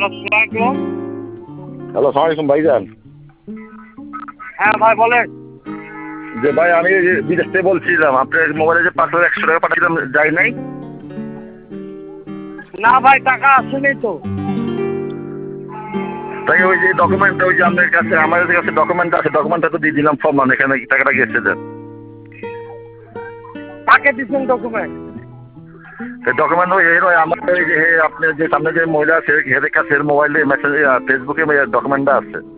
আসসালামু হ্যালো, সালাম আলাইকুম ভাইজান। হ্যাঁ ভাই বলেন। যে ভাই আমি বিদেশ থেকে বলছিলাম, আপনার মোবাইলে যে 5,100 টাকা পাঠিয়েছিলাম যায় নাই। না ভাই টাকা আসেনি তো। তাই ওই যে ডকুমেন্টটা, ওই যে আপনার কাছে আমাদের কাছে ডকুমেন্ট আছে, ডকুমেন্টটা তো দিয়ে দিলাম ফর্ম, এখানে টাকাটা গেছে দেন। কাকে দিচ্ছেন ডকুমেন্ট? ডকুমেন্ট ওই আমার ওই যে আপনি যে সামনে যে মহিলা আছে এর কাছে মোবাইলে মেসেজ ফেসবুকে ডকুমেন্টটা আছে।